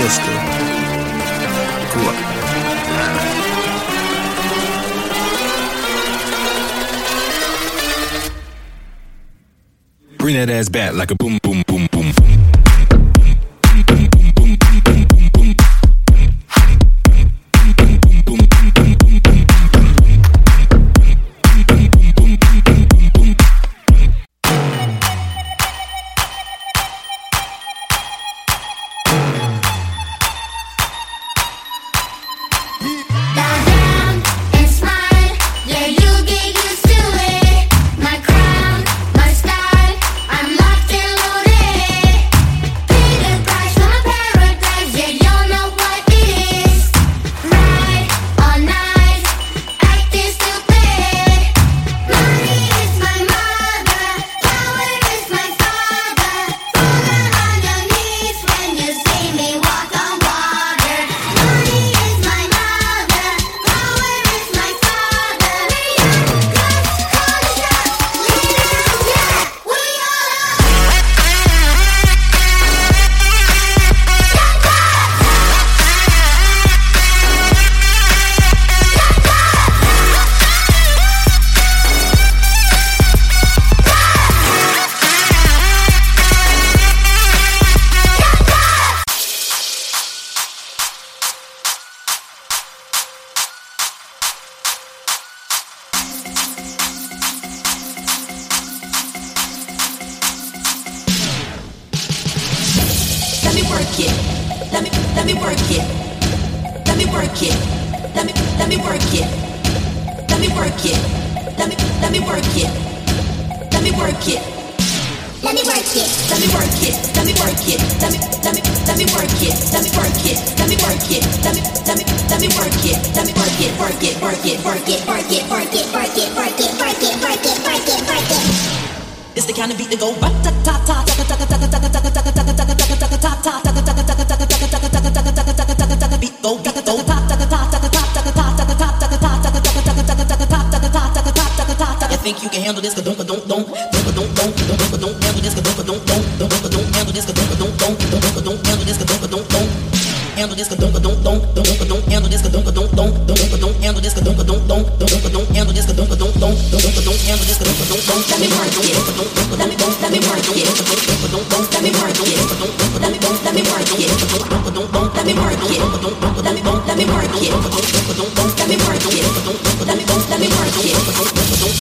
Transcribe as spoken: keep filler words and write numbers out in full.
sister. Come on. Bring that ass back like a boom, boom, boom, boom, boom. It's the kind of beat that go ta ta ta ta ta ta ta ta ta ta ta ta beat go ta ta ta ta ta ta ta ta. You think you can handle this? Don't don't don't don't don't don't don't don't handle this? Don't don't don't don't don't handle this? Don't don't don't don't don't handle this? Don't don't don't handle this? Don't don't don't don't don't handle this? Don't don't don't don't handle this? Don't don't don't don't handle this? Don't don't don't don't handle this? Don't don't don't. Let me work it. Let me let me work it. Don't don't let me work it. Let me let me work it. Don't don't let me work it. Let me let me work it. Don't don't let me work it. Let me let me work it.